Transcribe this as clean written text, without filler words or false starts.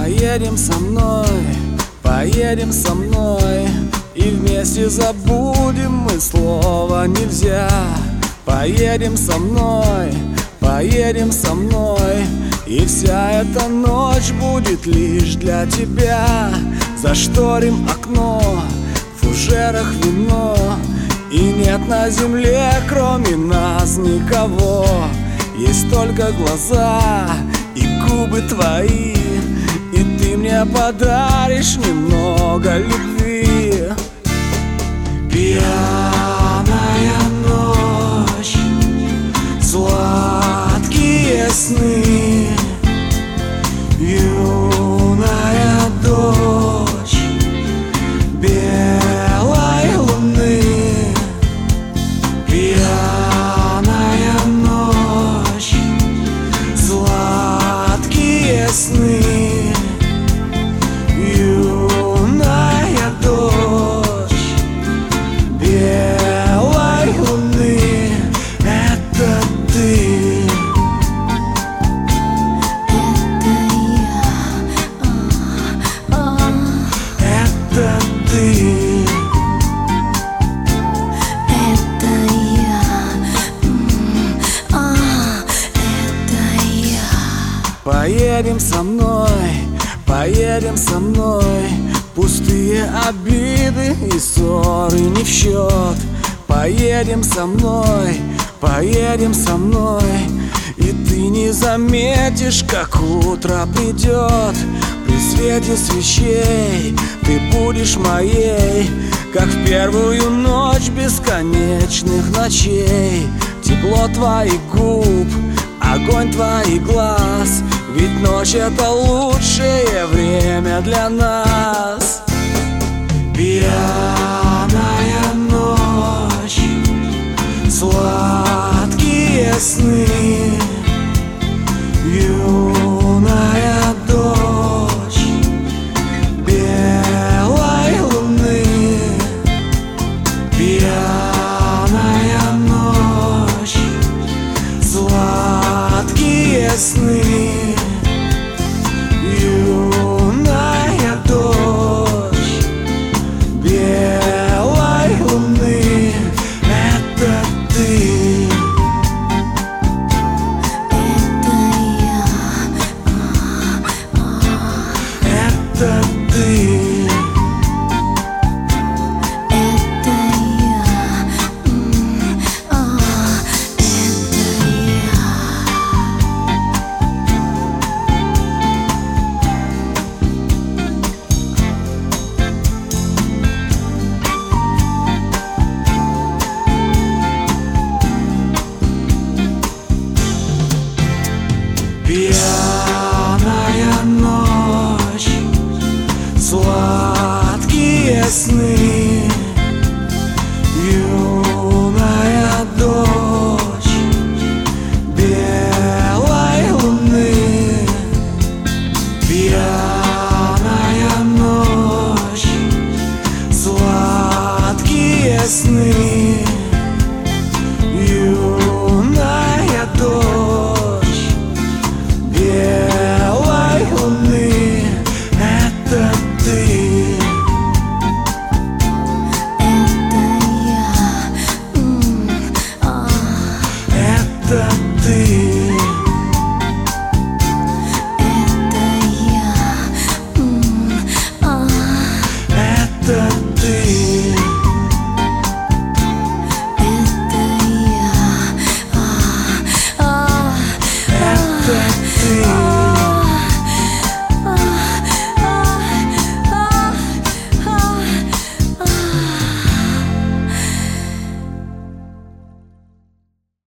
Поедем со мной, поедем со мной, и вместе забудем мы слово нельзя. Поедем со мной, поедем со мной, и вся эта ночь будет лишь для тебя. Зашторим окно, в фужерах вино, и нет на земле кроме нас никого. Есть только глаза и губы твои, и ты мне подаришь немного любви. Пьяная ночь, сладкие сны, юная дочь белой луны. Пьяная ночь, сладкие сны, юная дочь белой луны. Это ты. Это ты. Поедем со мной, поедем со мной, пустые обиды и ссоры не в счет. Поедем со мной, поедем со мной, и ты не заметишь, как утро придет. При свете свечей ты будешь моей, как в первую ночь бесконечных ночей. Тепло твоих губ, огонь твоих глаз, ведь ночь — это лучшее время для нас. Пьяная ночь, сладкие сны, юная дочь белой луны. Пьяная ночь, сладкие сны, юная дочь белой луны. Это ты. Это ты. Yeah.